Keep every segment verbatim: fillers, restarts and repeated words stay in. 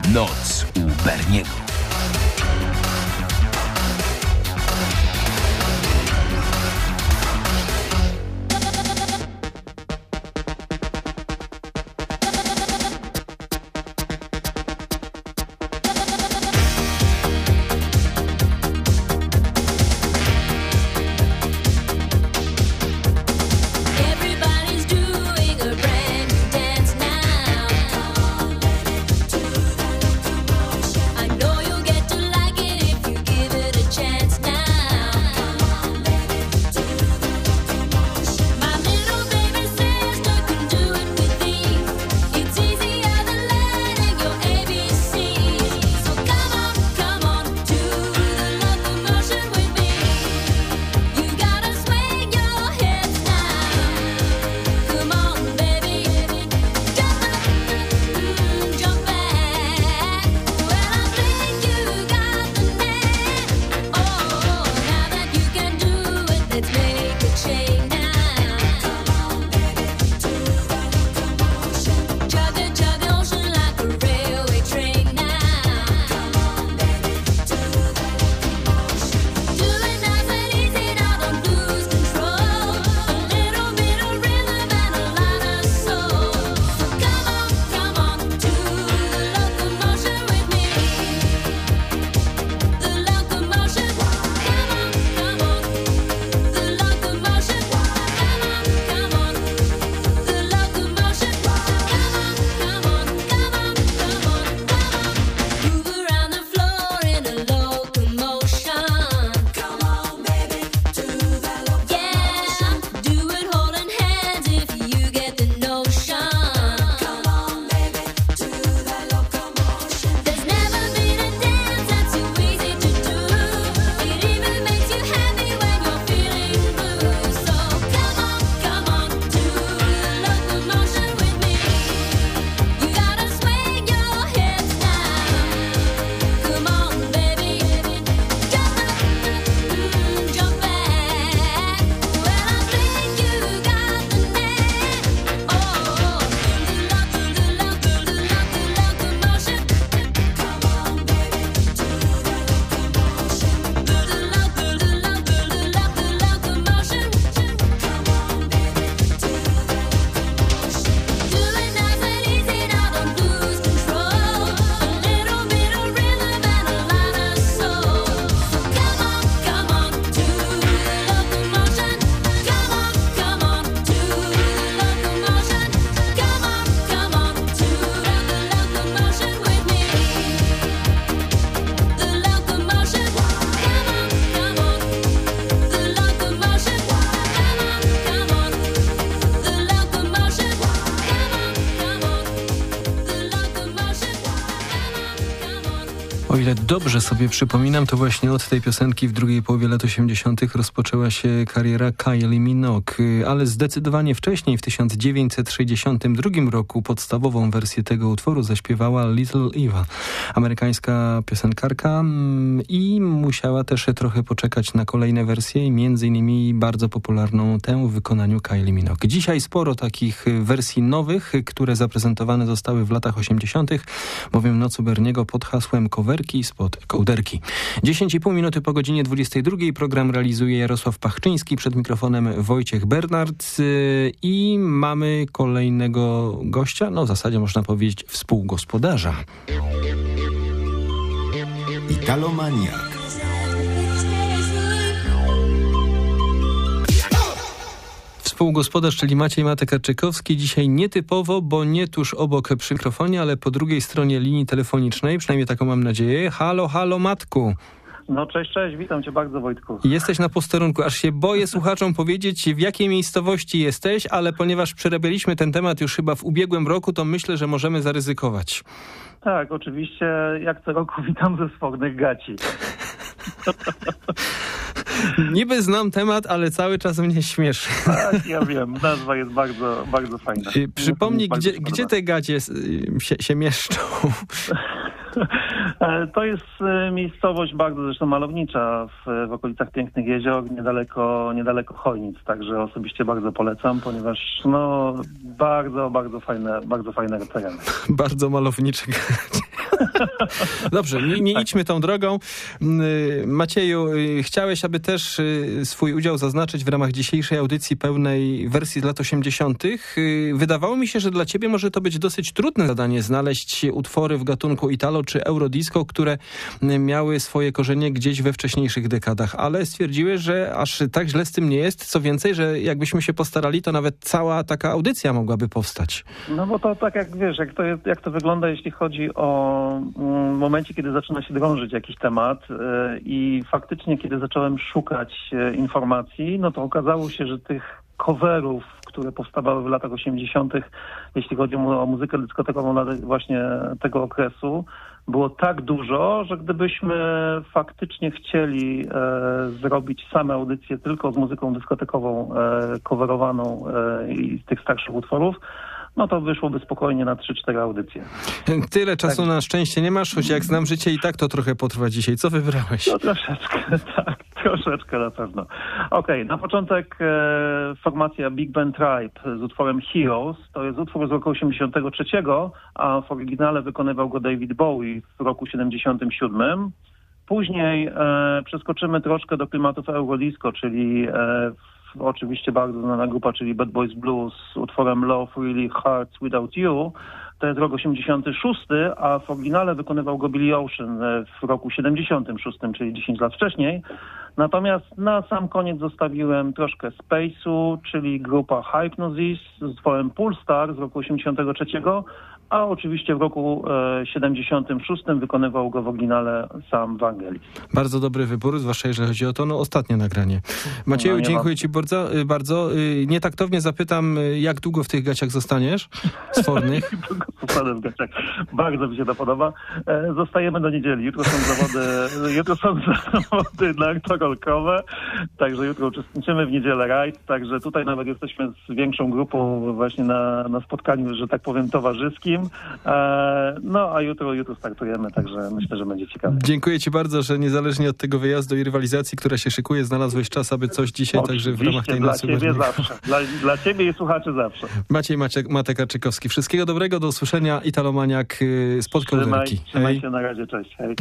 Noc u Berniego. O ile dobrze sobie przypominam, to właśnie od tej piosenki w drugiej połowie lat osiemdziesiątych rozpoczęła się kariera Kylie Minogue, ale zdecydowanie wcześniej, w tysiąc dziewięćset sześćdziesiątym drugim roku, podstawową wersję tego utworu zaśpiewała Little Eva, amerykańska piosenkarka, i musiała też trochę poczekać na kolejne wersje, między innymi bardzo popularną tę w wykonaniu Kylie Minogue. Dzisiaj sporo takich wersji nowych, które zaprezentowane zostały w latach osiemdziesiątych, bowiem Noc u Berniego pod hasłem coverki spod kołderki. dziesięć i pół minuty po godzinie dwudziestej drugiej. Program realizuje Jarosław Pachczyński, przed mikrofonem Wojciech Bernard i mamy kolejnego gościa, no w zasadzie można powiedzieć współgospodarza. Italomaniak. Współgospodarz, czyli Maciej Matek-Arczykowski, dzisiaj nietypowo, bo nie tuż obok przy mikrofonie, ale po drugiej stronie linii telefonicznej, przynajmniej taką mam nadzieję. Halo, halo Matku. No cześć, cześć, witam cię bardzo, Wojtku. Jesteś na posterunku, aż się boję słuchaczom powiedzieć, w jakiej miejscowości jesteś, ale ponieważ przerabialiśmy ten temat już chyba w ubiegłym roku, to myślę, że możemy zaryzykować. Tak, oczywiście, jak co roku witam ze Sfornych Gaci. Niby znam temat, ale cały czas mnie śmieszy. Tak, ja wiem, nazwa jest bardzo, bardzo fajna. Przypomnij, gdzie, gdzie te gacie się, się mieszczą? To jest miejscowość bardzo zresztą malownicza w, w okolicach Pięknych Jezior, niedaleko, niedaleko Chojnic, także osobiście bardzo polecam, ponieważ no bardzo, bardzo fajne, bardzo fajne tereny. Bardzo malownicze gacie. Dobrze, nie, nie idźmy tą drogą. Macieju, chciałeś, aby też swój udział zaznaczyć w ramach dzisiejszej audycji pełnej wersji z lat osiemdziesiątych. Wydawało mi się, że dla ciebie może to być dosyć trudne zadanie znaleźć utwory w gatunku Italo czy Eurodisco, które miały swoje korzenie gdzieś we wcześniejszych dekadach, ale stwierdziłeś, że aż tak źle z tym nie jest. Co więcej, że jakbyśmy się postarali, to nawet cała taka audycja mogłaby powstać. No bo to tak jak wiesz, jak to, jest, jak to wygląda, jeśli chodzi o mm, momencie, kiedy zaczyna się drążyć jakiś temat yy, i faktycznie, kiedy zacząłem szukać yy, informacji, no to okazało się, że tych coverów, które powstawały w latach osiemdziesiątych, jeśli chodzi o muzykę dyskotekową właśnie tego okresu, było tak dużo, że gdybyśmy faktycznie chcieli e, zrobić same audycje tylko z muzyką dyskotekową e, coverowaną e, i z tych starszych utworów, no to wyszłoby spokojnie na trzy cztery audycje. Tyle czasu tak. Na szczęście nie masz, choć jak znam życie i tak to trochę potrwa dzisiaj. Co wybrałeś? No troszeczkę, tak, troszeczkę na pewno. Okej, okay, na początek e, formacja Big Band Tribe z utworem Heroes. To jest utwór z roku osiemdziesiątego trzeciego, a w oryginale wykonywał go David Bowie w roku siedemdziesiątym siódmym. Później e, przeskoczymy troszkę do klimatów Eurodisco, czyli e, oczywiście bardzo znana grupa, czyli Bad Boys Blues z utworem Love Really Hurts Without You. To jest rok osiemdziesiąty szósty, a w oryginale wykonywał go Billy Ocean w roku siedemdziesiątym szóstym, czyli dziesięć lat wcześniej. Natomiast na sam koniec zostawiłem troszkę Space'u, czyli grupa Hypnosis z utworem Poolstar z roku osiemdziesiątego trzeciego, a oczywiście w roku e, siedemdziesiątym szóstym wykonywał go w oryginale sam Vangelis. Bardzo dobry wybór, zwłaszcza jeżeli chodzi o to no, ostatnie nagranie. Macieju, no, dziękuję ci bardzo, bardzo. Nietaktownie zapytam, jak długo w tych gaciach zostaniesz sfornych? Długo zostanę w gaciach. Bardzo mi się to podoba. E, zostajemy do niedzieli. Jutro są zawody, jutro są zawody nartorolkowe, także jutro uczestniczymy w niedzielę rajd, także tutaj nawet jesteśmy z większą grupą właśnie na, na spotkaniu, że tak powiem, towarzyskim. No, a jutro, jutro startujemy, także myślę, że będzie ciekawe. Dziękuję ci bardzo, że niezależnie od tego wyjazdu i rywalizacji, która się szykuje, znalazłeś czas, aby coś dzisiaj Oczywiście, także w ramach tej dla nocy. Ciebie zawsze. Dla, dla ciebie i słuchaczy zawsze. Maciej Matek-Arczykowski. Wszystkiego dobrego, do usłyszenia. Italomaniak z Podkołderki. Trzymaj, trzymaj się, na razie, cześć. Hej.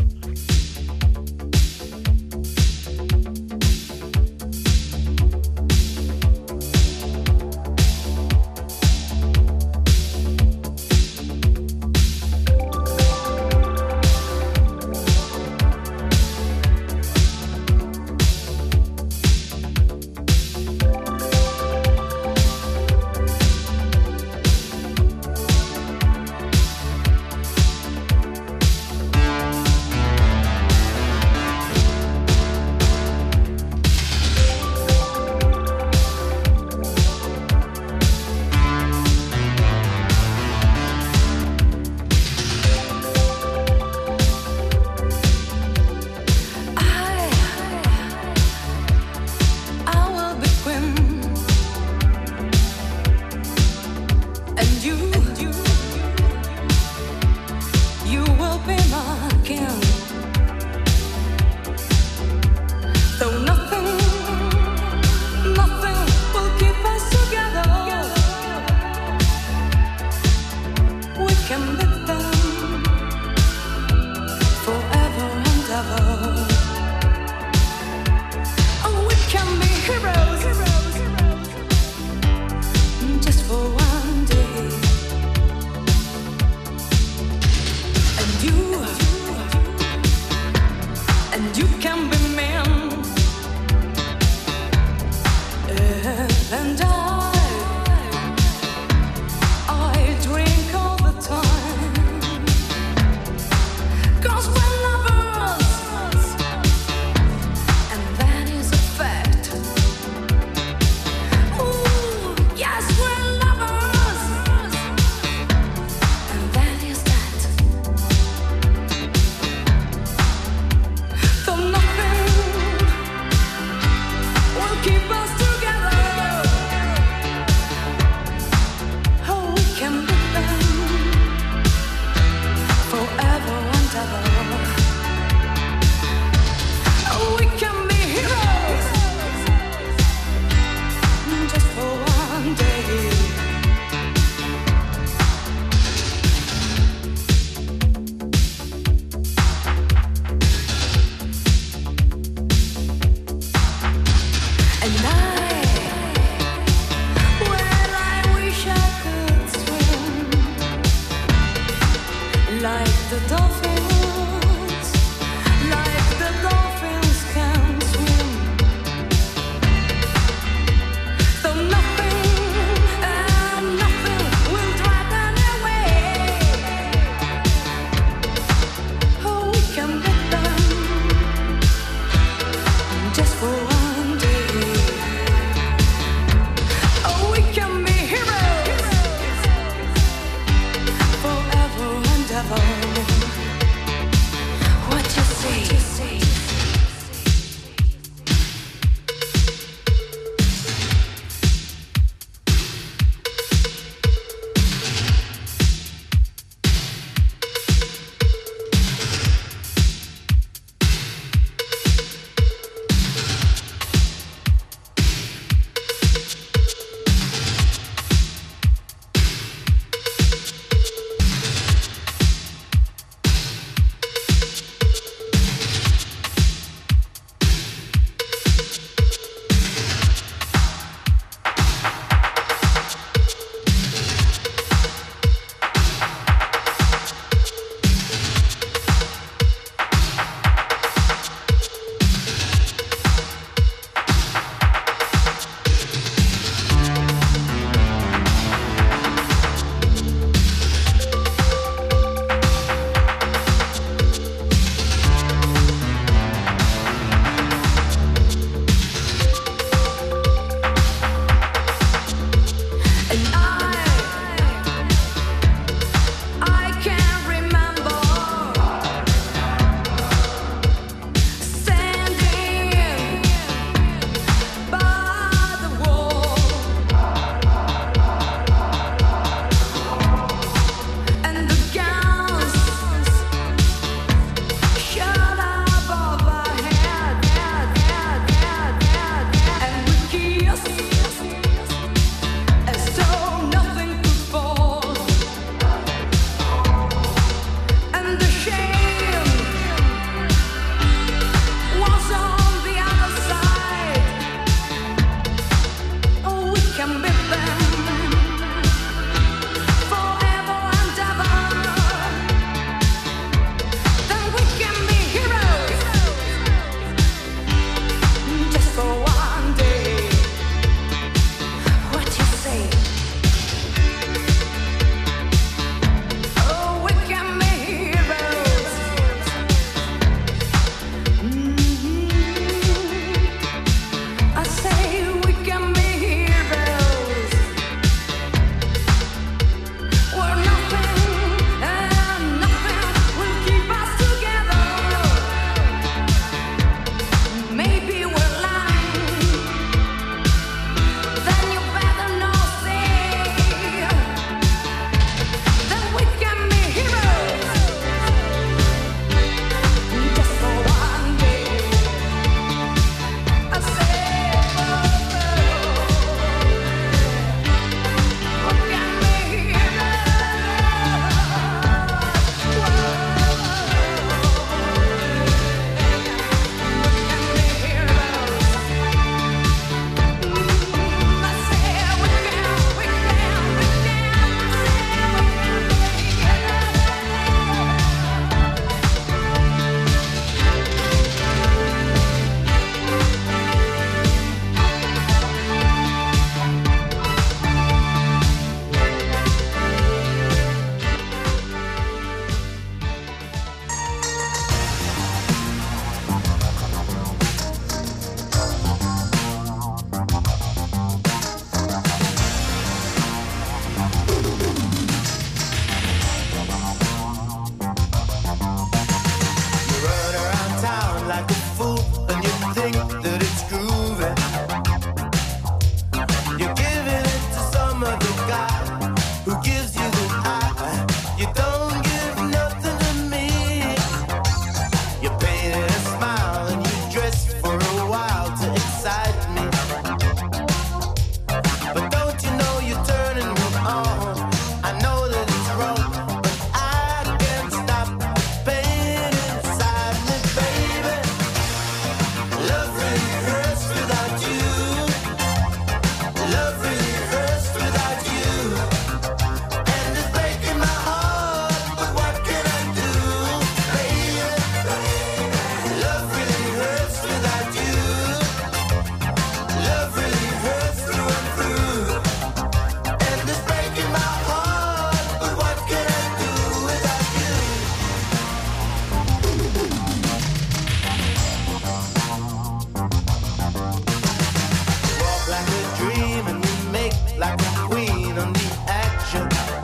like a queen on the action.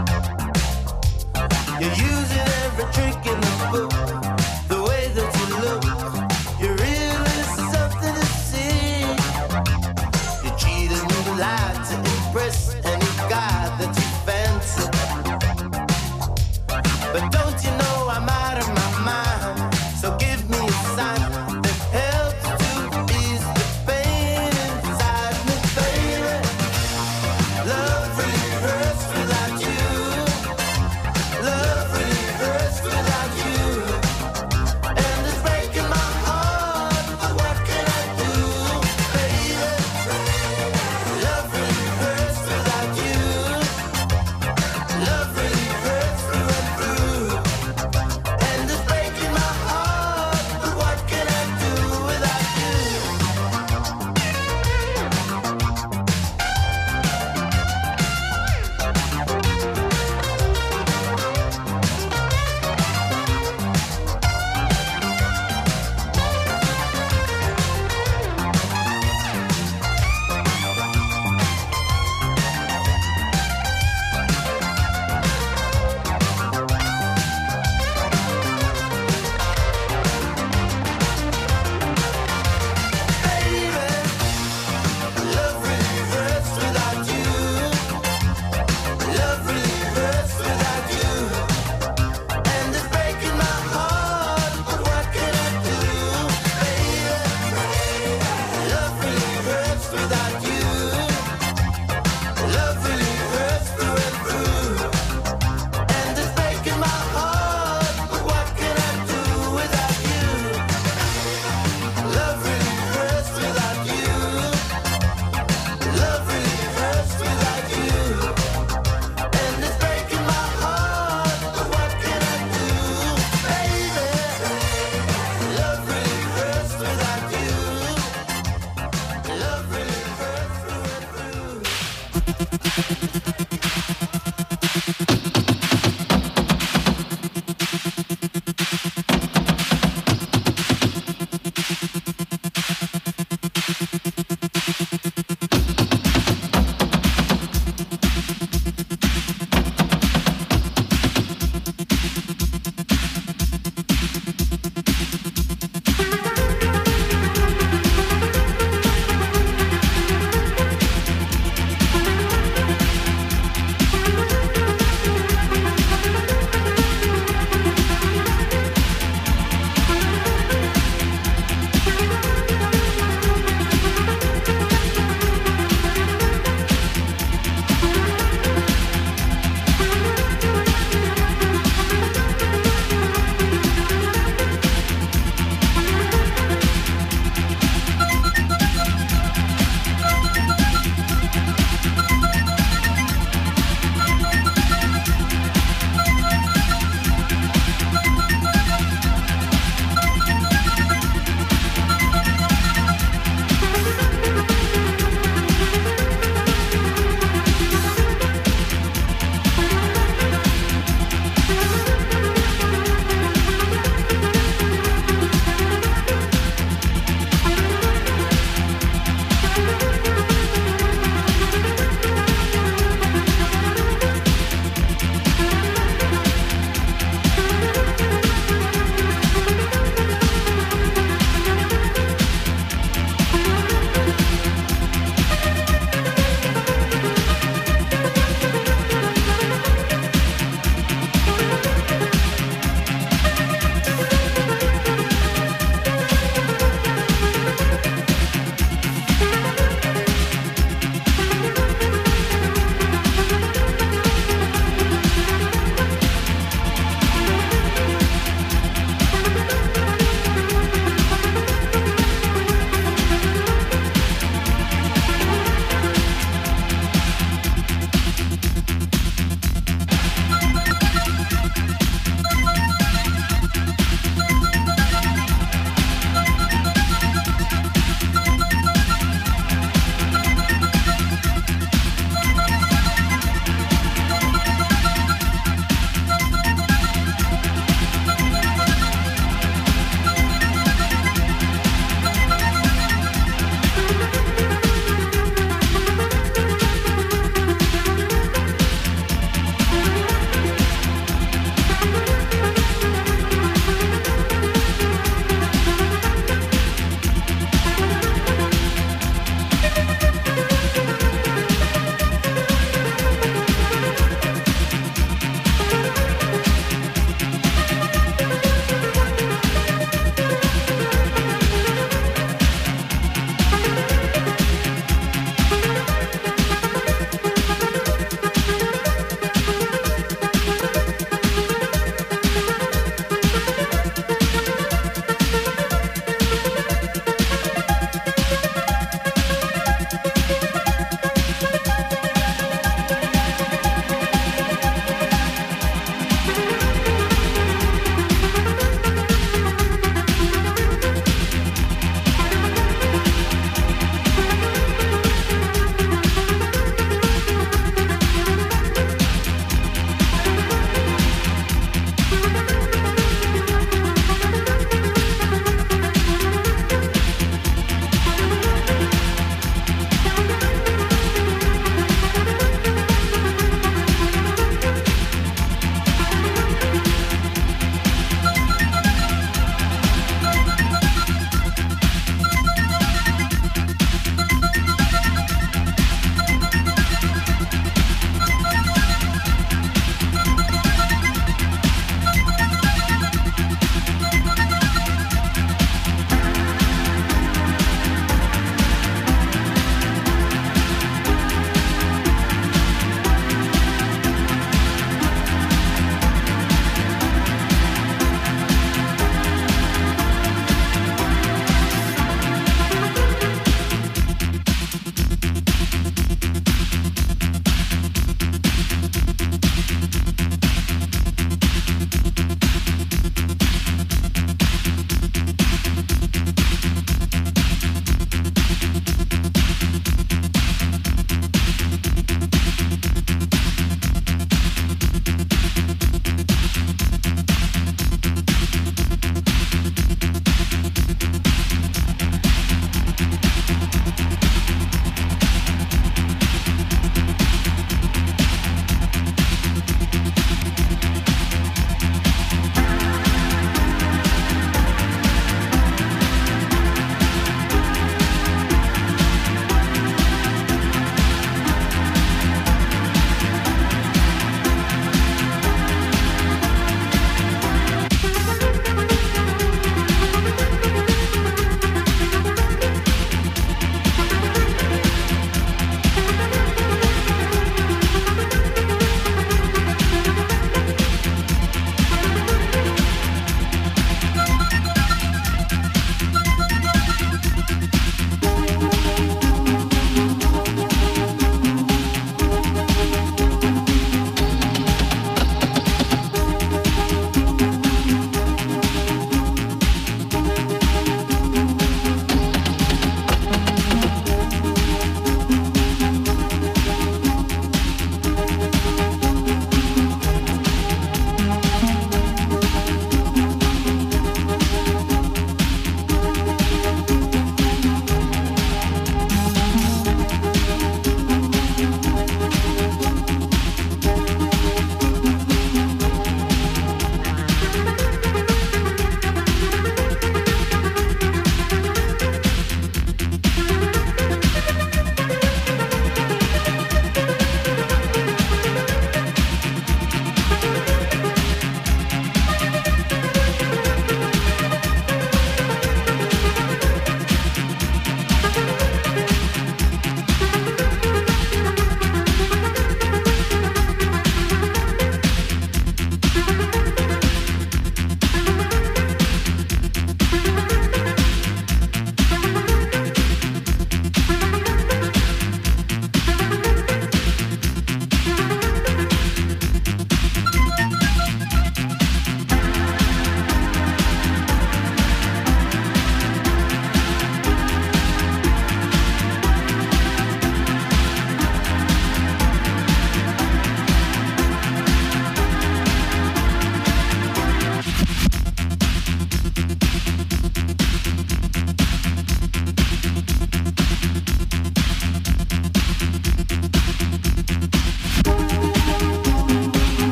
You're using every trick in the book, the way that you look, you're really something to see. You cheated and lied to impress any guy that you fancy. But don't you know I'm out of my mind, so give me a sign that helps to ease the pain inside me, baby. Love really hurts without you. Love really hurts without you. And it's breaking my heart, but what can I do, baby? Love really hurts without you. Love really hurts through and through. And it's breaking my heart, but what can I do without you? Love really hurts without you. Love really hurts without you. And it's breaking my heart, but what can I do, baby? Love really hurts without you. Love really hurts through and through. And it's breaking my heart, but what can I do without you? Love really hurts without you. Love really hurts without you. And it's breaking my heart, but what can I do, baby? Love really hurts without you. Love really hurts through and through.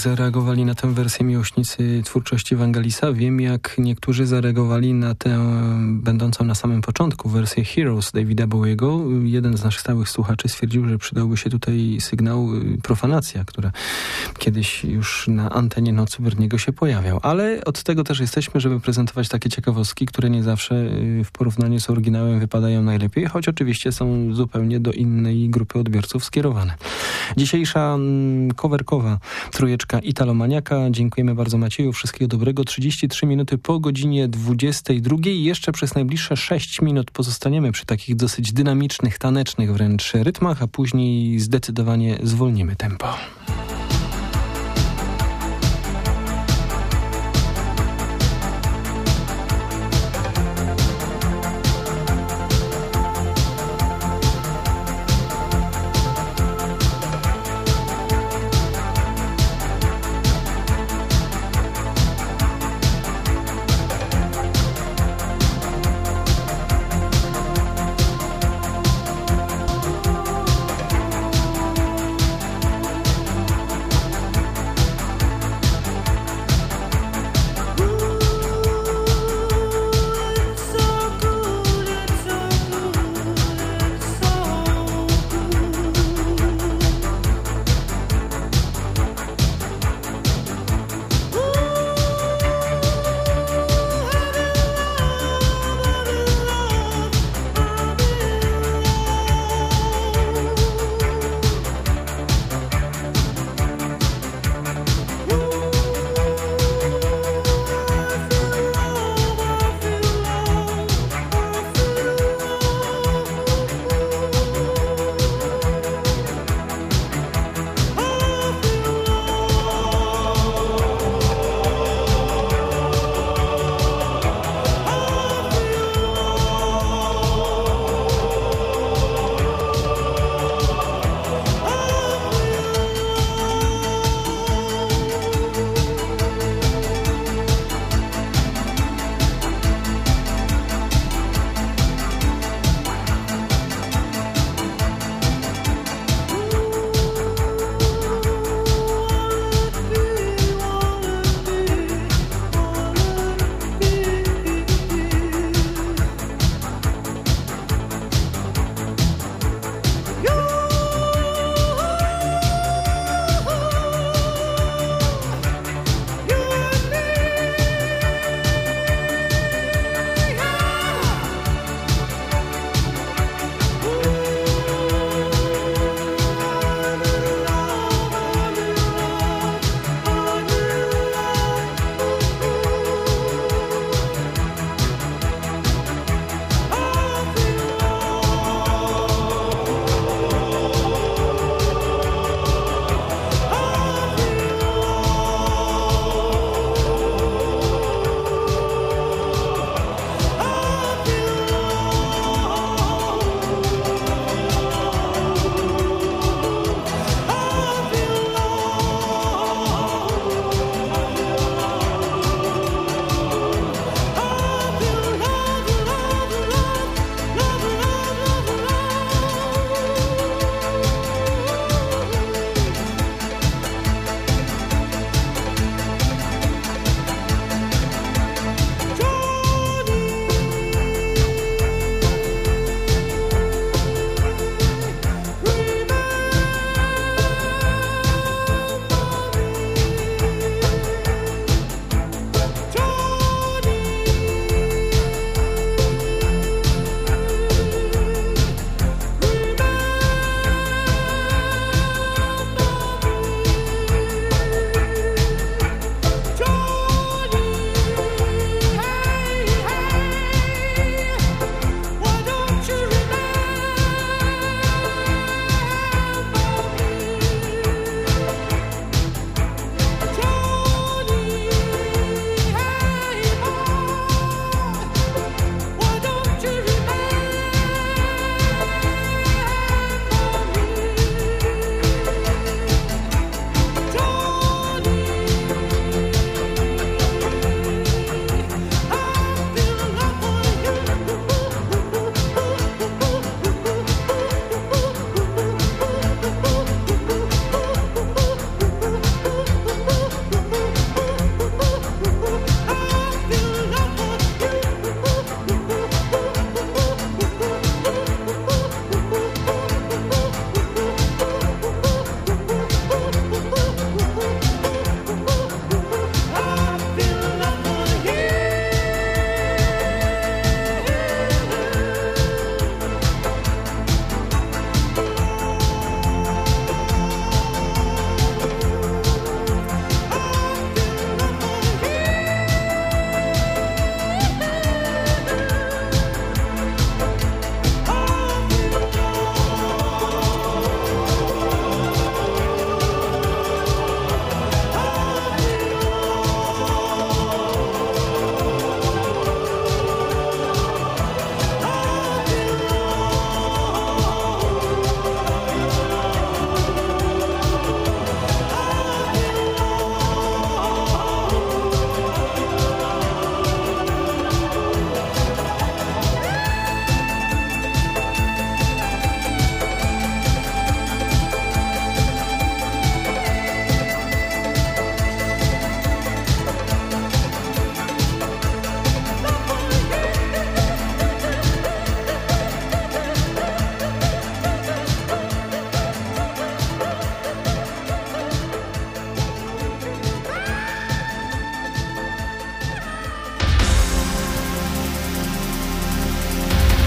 zareagowali na tę wersję miłośnicy twórczości Vangelisa. Wiem, jak niektórzy zareagowali na tę będącą na samym początku wersję Heroes Davida Bowiego. Jeden z naszych stałych słuchaczy stwierdził, że przydałby się tutaj sygnał Profanacja, która kiedyś już na antenie Nocy Berniego się pojawiał. Ale od tego też jesteśmy, żeby prezentować takie ciekawostki, które nie zawsze w porównaniu z oryginałem wypadają najlepiej, choć oczywiście są zupełnie do innej grupy odbiorców skierowane. Dzisiejsza coverkowa trójeczka Italomaniaka. Dziękujemy bardzo Macieju. Wszystkiego dobrego. trzydzieści trzy minuty po godzinie dwudziestej drugiej. Jeszcze przez najbliższe sześć minut pozostaniemy przy takich dosyć dynamicznych, tanecznych wręcz rytmach, a później zdecydowanie zwolnimy tempo.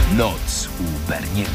Noc u Berniego.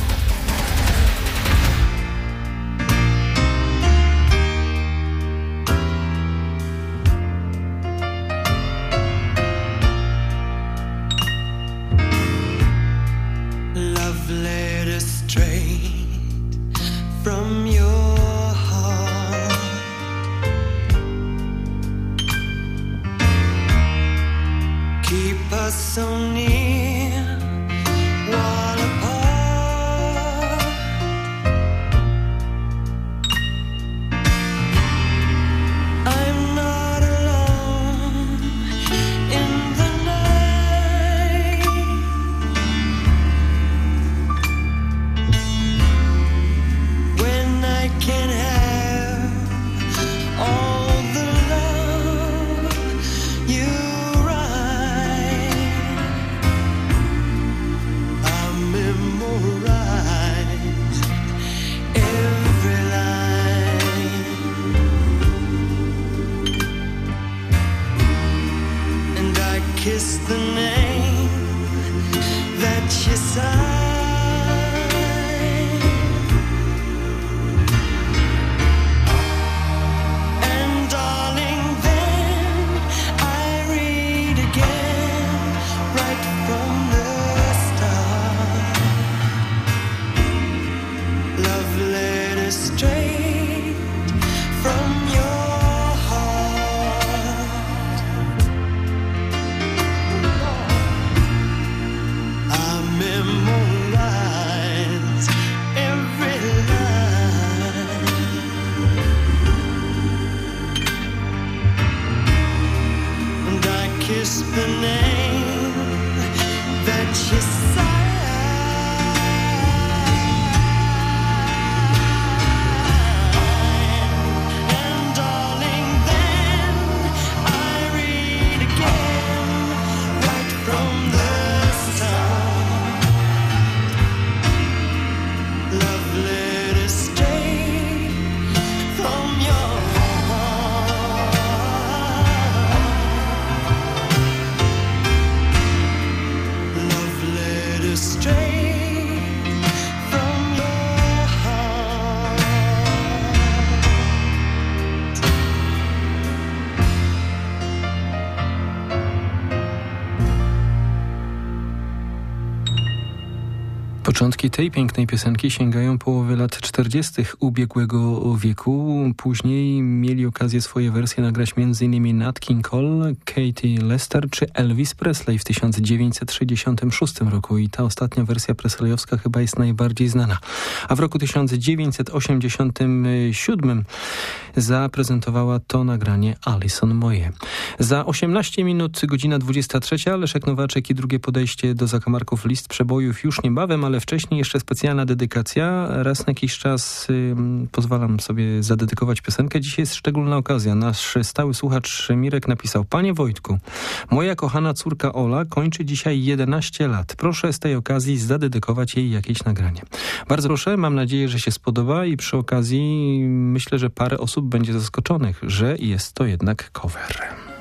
Początki tej pięknej piosenki sięgają połowy lat czterdziestych ubiegłego wieku. Później mieli okazję swoje wersje nagrać m.in. Nat King Cole, Katie Lester czy Elvis Presley w tysiąc dziewięćset sześćdziesiątym szóstym roku i ta ostatnia wersja presleyowska chyba jest najbardziej znana. A w roku tysiąc dziewięćset osiemdziesiątym siódmym zaprezentowała to nagranie Alison Moyet. Za osiemnaście minut, godzina dwudziesta trzecia, Leszek Nowaczek i drugie podejście do zakamarków list przebojów już niebawem, ale wcześniej jeszcze specjalna dedykacja. Raz na jakiś czas y, pozwalam sobie zadedykować piosenkę. Dzisiaj jest szczególna okazja. Nasz stały słuchacz Mirek napisał: Panie Wojtku, moja kochana córka Ola kończy dzisiaj jedenaście lat. Proszę z tej okazji zadedykować jej jakieś nagranie. Bardzo proszę, mam nadzieję, że się spodoba i przy okazji myślę, że parę osób będzie zaskoczonych, że jest to jednak cover.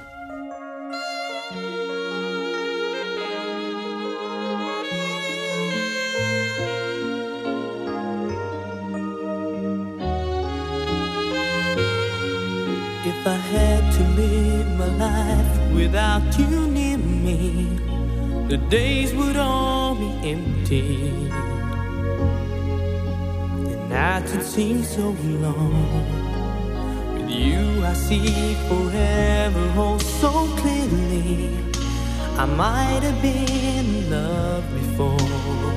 If I had to live my life without you near me, the days would all be empty. The nights would seem so long. With you I see forever oh so clearly. I might have been in love before,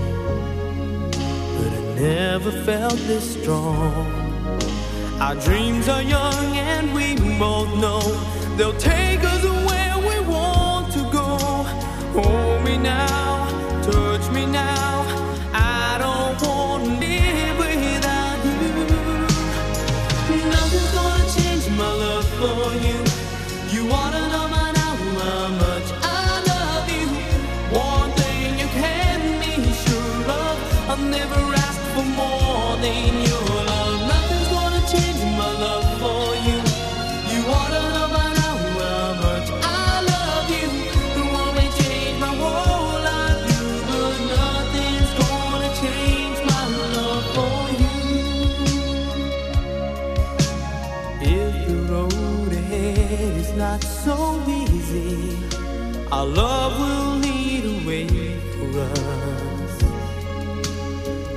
but I never felt this strong. Our dreams are young and we both know they'll take us where we want to go. Hold me now, touch me now, I don't want to live without you. Nothing's gonna change my love for you. You wanna know by now how much I love you. One thing you can be sure of, I've never asked for more than your love. Nothing's gonna change my love for you. You wanna know by now how much I love you. It won't change my whole life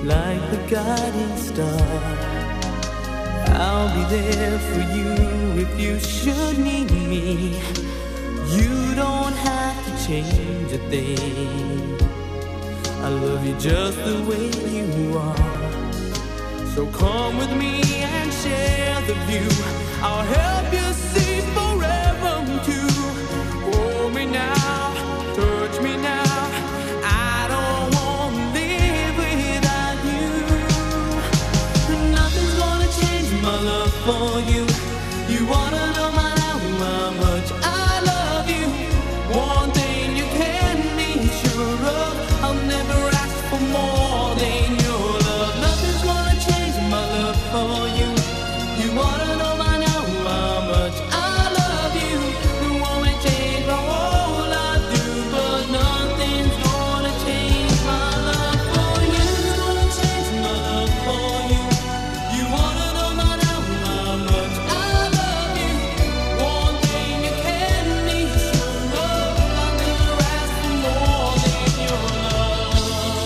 like the guiding star. I'll be there for you if you should need me. You don't have to change a thing. I love you just the way you are. So come with me and share the view. I'll help you see forever too. Hold me now, touch me now. I don't want to live without you. Nothing's gonna change my love for you. You wanna know my now how much I love you. One thing you can be sure of, I'll never ask for more than your love. Nothing's gonna change my love for you. You wanna know by now how much I love you. You won't change my whole life through, but nothing's gonna change my love for you. It's gonna change my love for you. You wanna know by now how much I love you. One thing you can be sure of, I'll never ask for more than your love.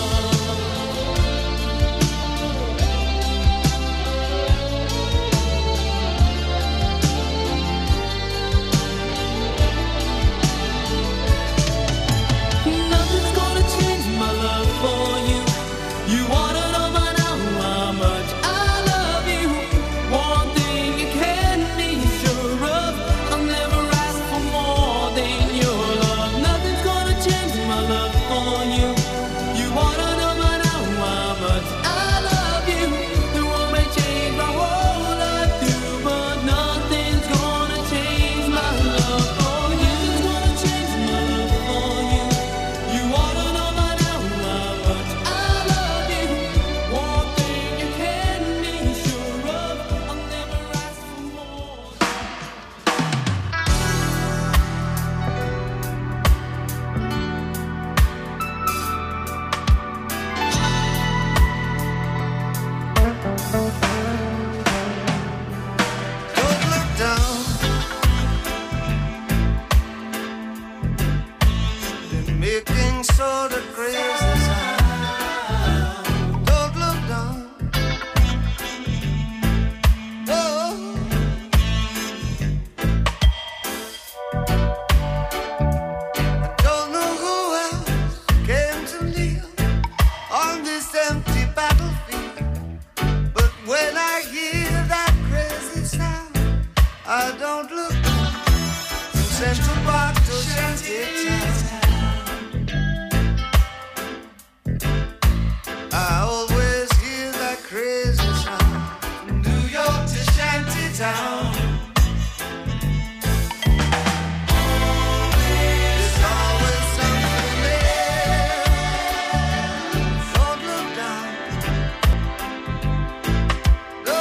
Nothing's gonna change my love for you. You wanna know by now how much I love you. One thing you can be sure of, I'll never ask for more than your love. Nothing's gonna change my love for you. You wanna know by now how much I love you. You won't change my whole life through, but nothing's gonna change my love for you. It's gonna change my love for you. You wanna know by now how much I love you. One thing you can be sure of, I'll never ask for more. Don't look down. They're making sort of crazy sound. Don't look down. Oh. I don't know who else came to kneel on this empty battlefield. But when I hear that crazy sound, I don't look from Central Park to Shantytown. I always hear that crazy sound from New York to Shantytown. There's always something there. Don't look down. No.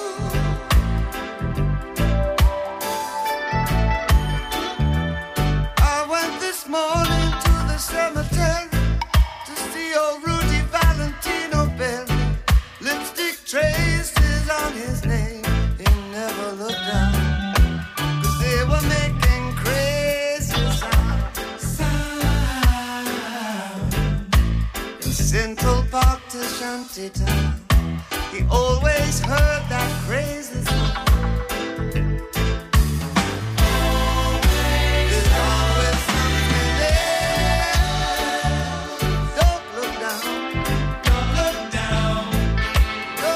I went this morning to the cemetery to see old Rudy Valentino bury. Lipstick traces on his name. He never looked down, 'cause they were making crazy sound. Sound. In Central Park to Shantytown, he always heard that crazy sound. There's always something there. Don't look down. Don't look down. No.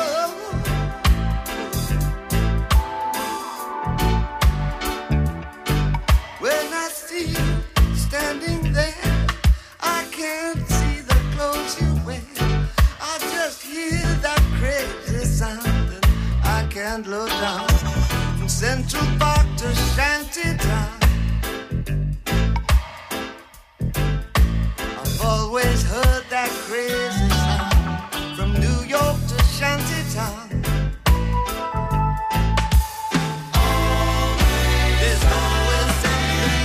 When I see you standing there, I can't see the clothes you wear. I just hear that crazy sound, and I can't look down. From Central Park to Shantytown, I've always heard that crazy sound. From New York to Shantytown, there's always something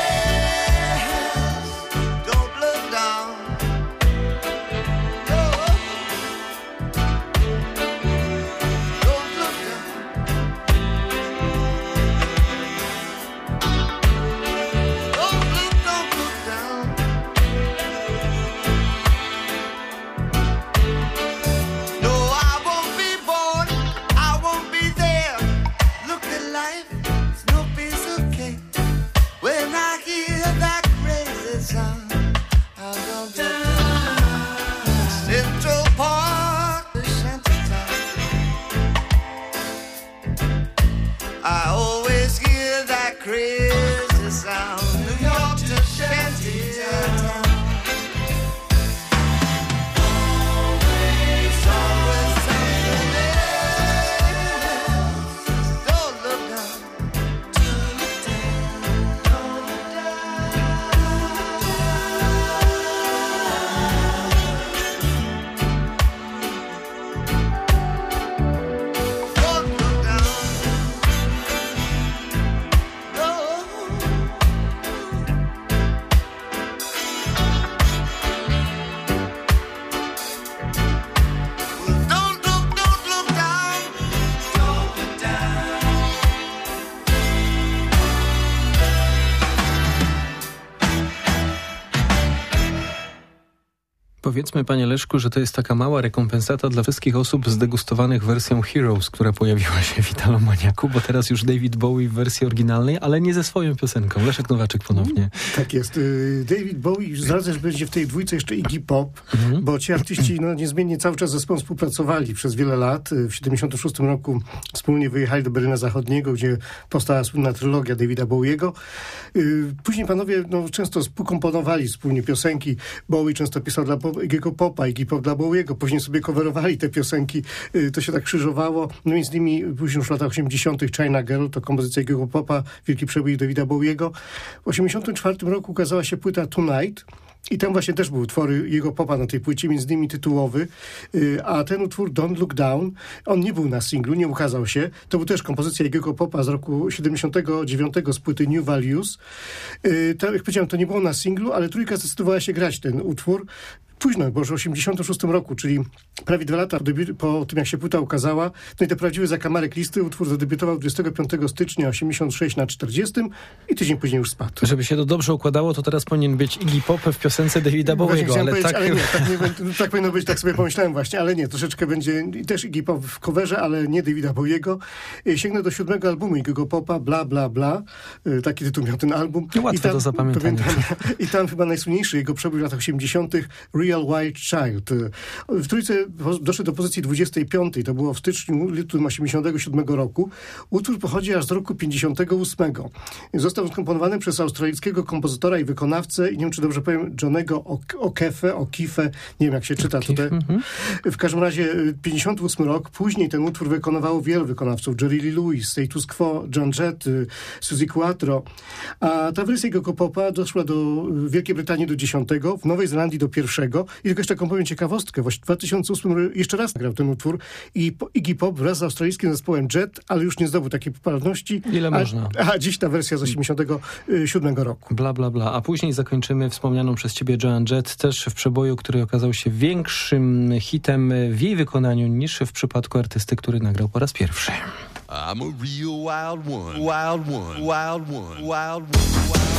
else. Don't look down. No. Don't look down. Powiedzmy, panie Leszku, że to jest taka mała rekompensata dla wszystkich osób zdegustowanych wersją Heroes, która pojawiła się w Italomaniaku, bo teraz już David Bowie w wersji oryginalnej, ale nie ze swoją piosenką. Leszek Nowaczek ponownie. Tak jest. David Bowie, zdradzę, że będzie w tej dwójce jeszcze Iggy Pop, mhm. bo ci artyści no, niezmiennie cały czas ze sobą współpracowali przez wiele lat. W siedemdziesiątym szóstym roku wspólnie wyjechali do Berlina Zachodniego, gdzie powstała słynna trylogia Davida Bowiego. Później panowie no, często współkomponowali wspólnie piosenki. Bowie często pisał dla Iggy'ego Popa, Iggy Pop dla Bowiego. Później sobie coverowali te piosenki. To się tak krzyżowało. No między innymi później już w latach osiemdziesiątych China Girl to kompozycja Iggy'ego Popa, wielki przebój Davida Bowiego. W osiemdziesiątym czwartym roku ukazała się płyta Tonight. I tam właśnie też były utwory jego Popa na tej płycie, między innymi tytułowy, a ten utwór Don't Look Down, on nie był na singlu, nie ukazał się. To był też kompozycja jego Popa z roku siedemdziesiątego dziewiątego z płyty New Values. To, jak powiedziałem, to nie było na singlu, ale trójka zdecydowała się grać ten utwór. Późno, bo już w osiemdziesiątym szóstym roku, czyli prawie dwa lata po, debiut, po tym, jak się płyta ukazała. No i te prawdziwe zakamarek listy. Utwór zadebiutował dwudziestego piątego stycznia osiemdziesiątego szóstego na czterdziestym i tydzień później już spadł. Żeby się to dobrze układało, to teraz powinien być Iggy Pop w piosence Davida Bowiego, ale tak... Ale nie, tak, nie, tak powinno być, tak sobie pomyślałem właśnie, ale nie, troszeczkę będzie też Iggy Pop w coverze, ale nie Davida Bowiego. Sięgnę do siódmego albumu Iggy'ego Popa, Bla Bla Bla. Taki tytuł miał ten album. Łatwe I tam, do zapamiętania. I tam chyba najsłynniejszy jego przebój w latach osiemdziesiątych Real Wild Child. W trójce doszedł do pozycji dwudziestej piątej. To było w styczniu, lutym osiemdziesiątego siódmego roku. Utwór pochodzi aż z roku pięćdziesiątego ósmego. Został skomponowany przez australijskiego kompozytora i wykonawcę, i nie wiem, czy dobrze powiem, Johnego O'Keefe, O'Keefe, nie wiem, jak się czyta tutaj. Mm-hmm. W każdym razie pięćdziesiąty ósmy rok. Później ten utwór wykonywało wielu wykonawców. Jerry Lee Lewis, Status Quo, John Jett, Suzy Quattro. A ta wersja jego Popa doszła do Wielkiej Brytanii do dziesiątego, w Nowej Zelandii do pierwszego. I tylko jeszcze taką powiem ciekawostkę. Właśnie w dwa tysiące ósmym jeszcze raz nagrał ten utwór i Iggy Pop wraz z australijskim zespołem Jet, ale już nie zdobył takiej popularności. Ile a, można? A dziś ta wersja z osiemdziesiątego siódmego roku. Bla, bla, bla. A później zakończymy wspomnianą przez ciebie Joan Jett, też w przeboju, który okazał się większym hitem w jej wykonaniu niż w przypadku artysty, który nagrał po raz pierwszy. I'm a real wild one, wild one, wild one, wild one, wild one.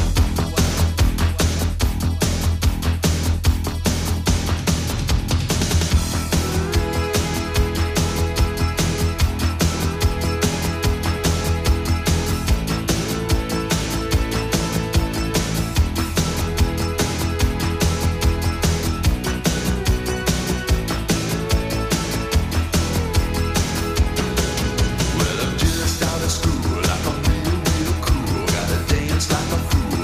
Well, I'm just out of school, like I'm real, real cool. Gotta dance like a fool.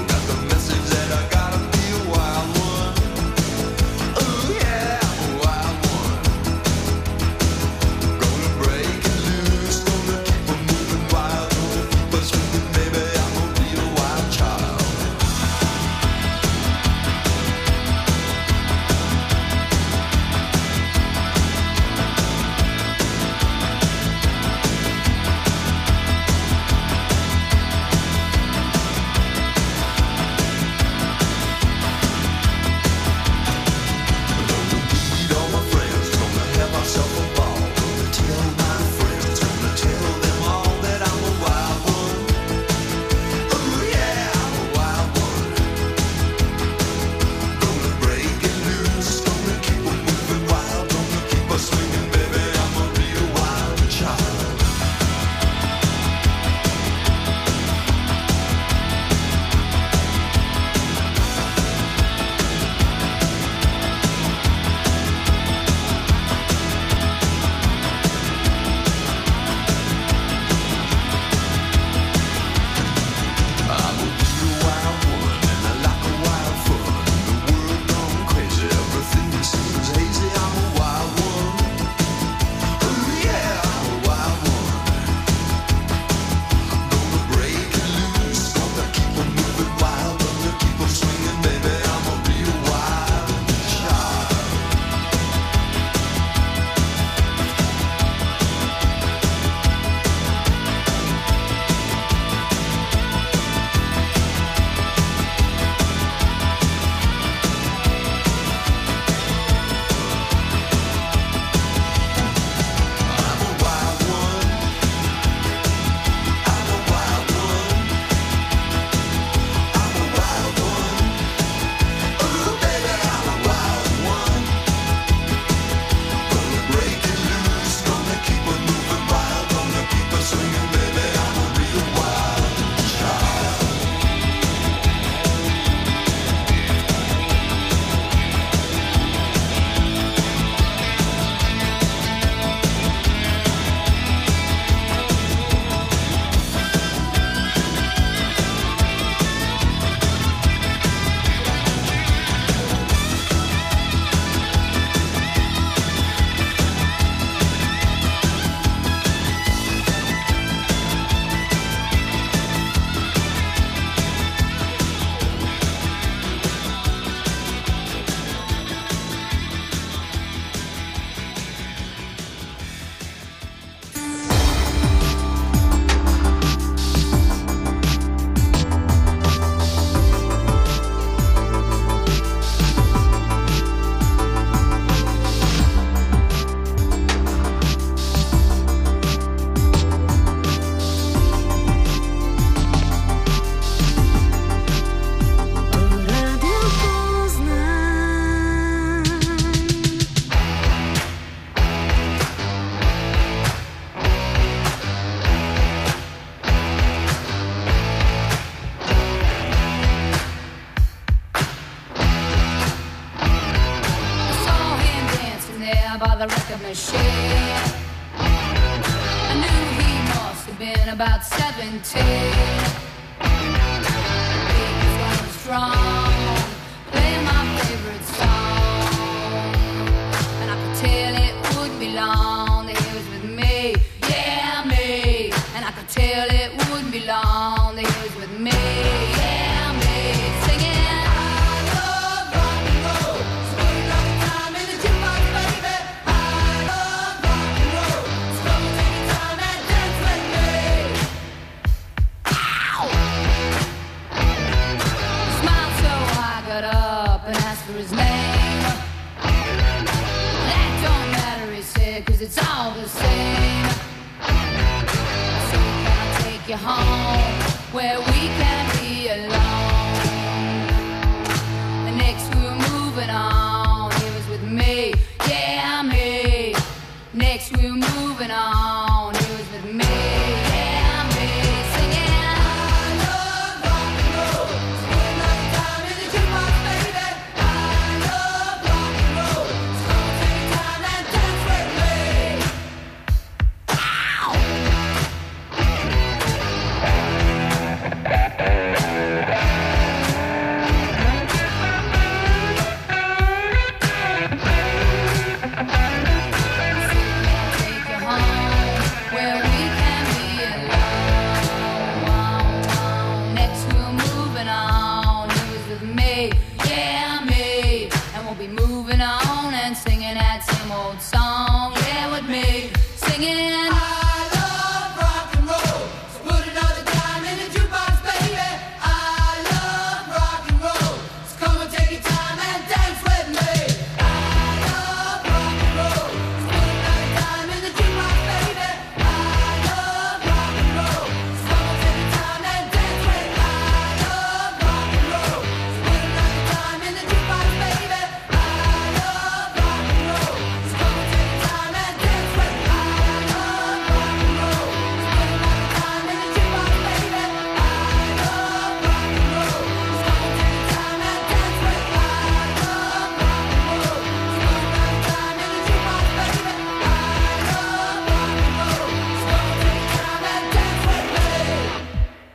there by the record machine. I knew he must have been about seventeen. He was going strong, playing my favorite song, and I could tell it wouldn't be long that he was with me, yeah me. And I could tell it wouldn't be long that he was with me, yeah me. Singing. His name. That don't matter, he said, cause it's all the same. So can I take you home where we can